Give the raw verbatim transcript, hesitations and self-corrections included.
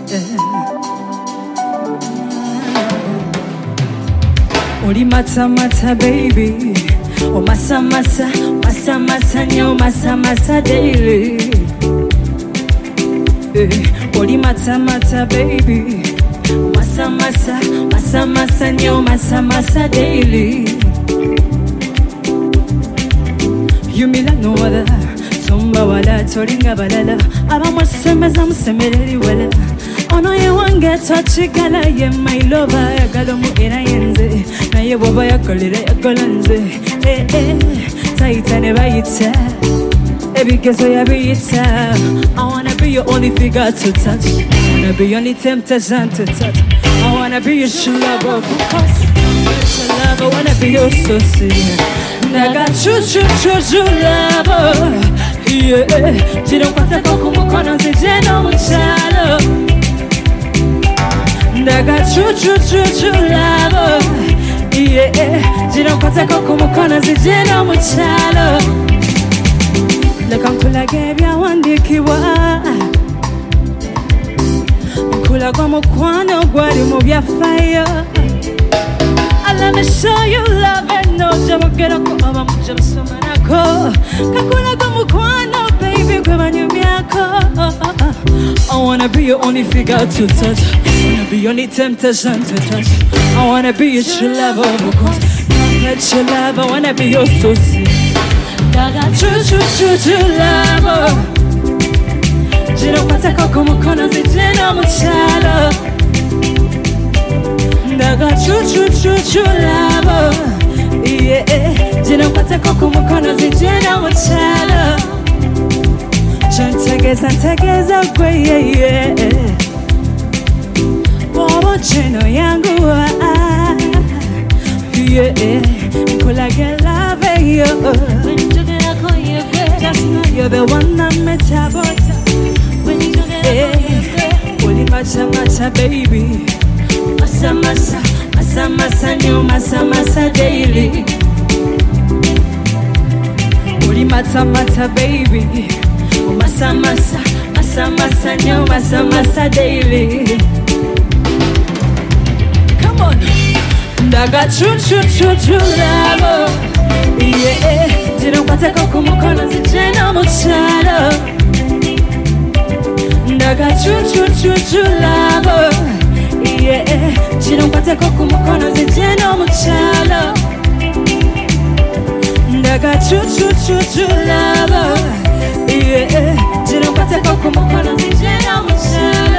Oli mata mata baby, oh masa masa, masa masa nyo masa masa daily. Eh, oli mata mata baby, masa masa, masa masa nyo masa masa daily. You me like no other, somba wala toringa balala, abamwa semeza musemereri wala. Ono ye wange twachigala ye my lover yagala mu era yenze naye bwoba yakolera yakola nze eh eh taita ne bayita ebigezo yabiyita. I wanna be your only figure to touch, I wanna be your only temptation to touch, I wanna be your true lover, cause your love, I wanna be your associate. I got true true true true lover, yeah. Chino kwata koko mukono nzije no muchalo. I got true, true, true, true love. Yeah, Jino Kotako Kumukona Zijeno Muchalo. Look, Uncle, I gave you one dikiwa. Kula Gomukwano, Guadimu, ya fire. I let me show you love and no Jamo Gerako, Jam Sumanako. Kakula Gomukwano, baby, Gramanu Miako. I wanna be your only figure to touch, I wanna be your only temptation to touch, I wanna be your true lover, because not your love, I wanna be your associate. I got true, true, true, true lover. Jino Patako Kumukono Zijeno Muchalo. I got true, true, true, true lover. Yeah, Jino Patako Kumukono Zijeno Muchalo. Tegeza tegeza kwe yeah Bobo cheno yangu ah yeah Kula get love yo when you took it I call you good. Just know you're the one that met your bota. When you took it I call you good. Oli macha macha baby, masa masa masa masa new masa masa daily. Oli mata mata baby, masa masa, masa masa nyo, masa masa daily. Come on. I got true, true, true, true love. Yeah, Jino Patako Kumukono Zijeno Muchalo. I got true, true, true, true love. Yeah, Jino Patako Kumukono Zijeno Muchalo. I got true, true, true, true love. Yeah, Jino Patako Kumukono Zijeno Muchalo.